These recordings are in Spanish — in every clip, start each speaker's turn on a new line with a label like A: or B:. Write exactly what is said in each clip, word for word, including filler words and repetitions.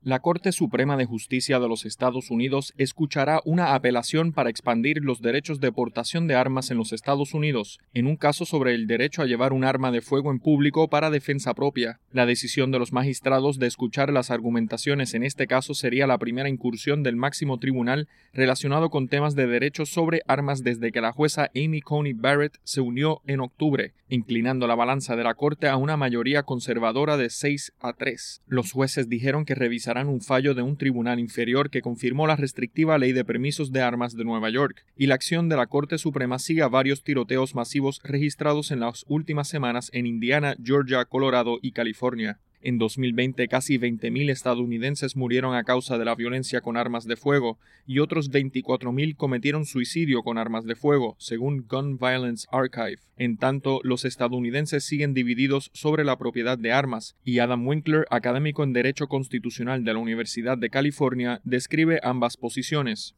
A: La Corte Suprema de Justicia de los Estados Unidos escuchará una apelación para expandir los derechos de portación de armas en los Estados Unidos, en un caso sobre el derecho a llevar un arma de fuego en público para defensa propia. La decisión de los magistrados de escuchar las argumentaciones en este caso sería la primera incursión del máximo tribunal relacionado con temas de derechos sobre armas desde que la jueza Amy Coney Barrett se unió en octubre, inclinando la balanza de la Corte a una mayoría conservadora de seis a tres. Los jueces dijeron que revisarán un fallo de un tribunal inferior que confirmó la restrictiva ley de permisos de armas de Nueva York, y la acción de la Corte Suprema sigue a varios tiroteos masivos registrados en las últimas semanas en Indiana, Georgia, Colorado y California. En dos mil veinte, casi veinte mil estadounidenses murieron a causa de la violencia con armas de fuego y otros veinticuatro mil cometieron suicidio con armas de fuego, según Gun Violence Archive. En tanto, los estadounidenses siguen divididos sobre la propiedad de armas, y Adam Winkler, académico en Derecho Constitucional de la Universidad de California, describe ambas posiciones.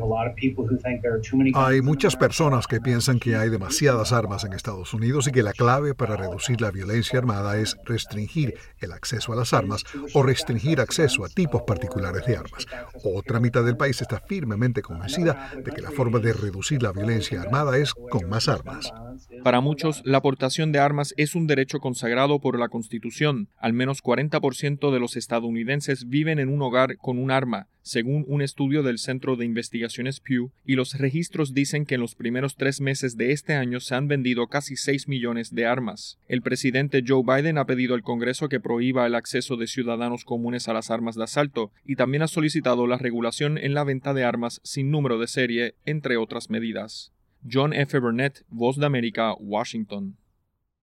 B: Hay muchas personas que piensan que hay demasiadas armas en Estados Unidos y que la clave para reducir la violencia armada es restringir el acceso a las armas o restringir acceso a tipos particulares de armas. Otra mitad del país está firmemente convencida de que la forma de reducir la violencia armada es con más armas.
A: Para muchos, la portación de armas es un derecho consagrado por la Constitución. Al menos cuarenta por ciento de los estadounidenses viven en un hogar con un arma, según un estudio del Centro de Investigaciones Pew, y los registros dicen que en los primeros tres meses de este año se han vendido casi seis millones de armas. El presidente Joe Biden ha pedido al Congreso que prohíba el acceso de ciudadanos comunes a las armas de asalto y también ha solicitado la regulación en la venta de armas sin número de serie, entre otras medidas. John F. Burnett, Voz de América, Washington.